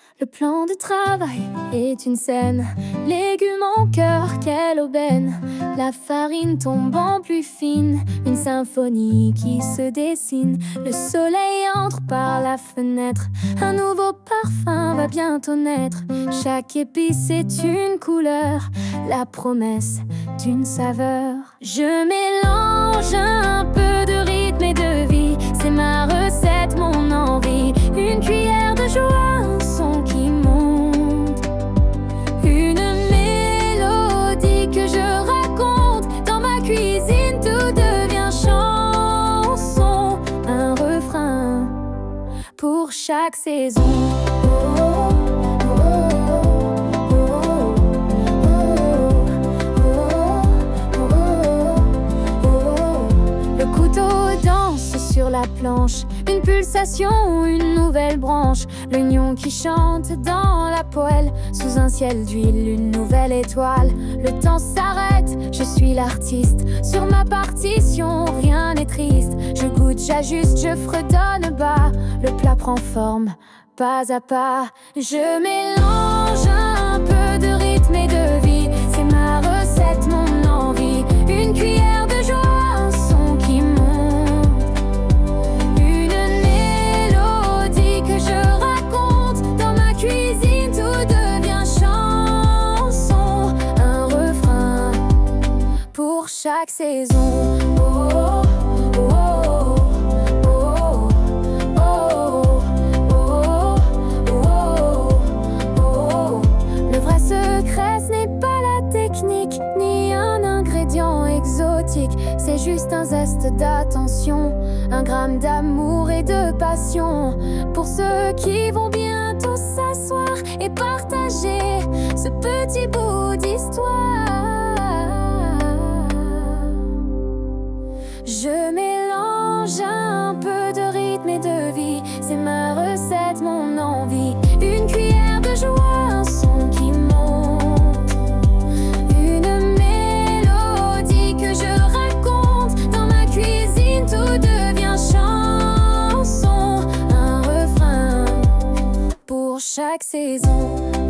Le plan de travail est une scène. Légumes en cœur, quelle aubaine. La farine tombe en plus fine, une symphonie qui se dessine. Le soleil entre par la fenêtre, un nouveau parfum va bientôt naître. Chaque épice est une couleur, la promesse d'une saveur. Je mélange un peu de rythme et de vie, c'est ma recette, mon envie. Une cuillère de joie, un son qui monte, une mélodie que je raconte. Dans ma cuisine tout devient chanson, un refrain pour chaque saison. Le couteau danse sur la planche, une pulsation, une nouvelle branche. L'oignon qui chante dans la poêle, sous un ciel d'huile, une nouvelle étoile. Le temps s'arrête, je suis l'artiste. Sur ma partition, rien n'est triste. Je goûte, j'ajuste, je fredonne bas. Le plat prend forme, pas à pas. Je mélange un peu de rythme et de vie, c'est ma recette, mon envie. Une cuillère de joie, un son qui monte, une mélodie que je raconte. Dans ma cuisine tout devient chanson, un refrain pour chaque saison. Oh, oh, oh, oh, oh, oh, oh, oh. Le vrai secret, ce n'est pas la technique, ni un ingrédient exotique. C'est juste un zeste d'attention, un gramme d'amour et de passion. Pour ceux qui vont bientôt s'asseoir et partager ce petit bout d'histoire. Je mélange un peu de rythme et de vie, c'est ma recette, mon envie. Une cuillère de joie, un son qui monte, une mélodie que je raconte. Dans ma cuisine tout devient chanson, un refrain pour chaque saison.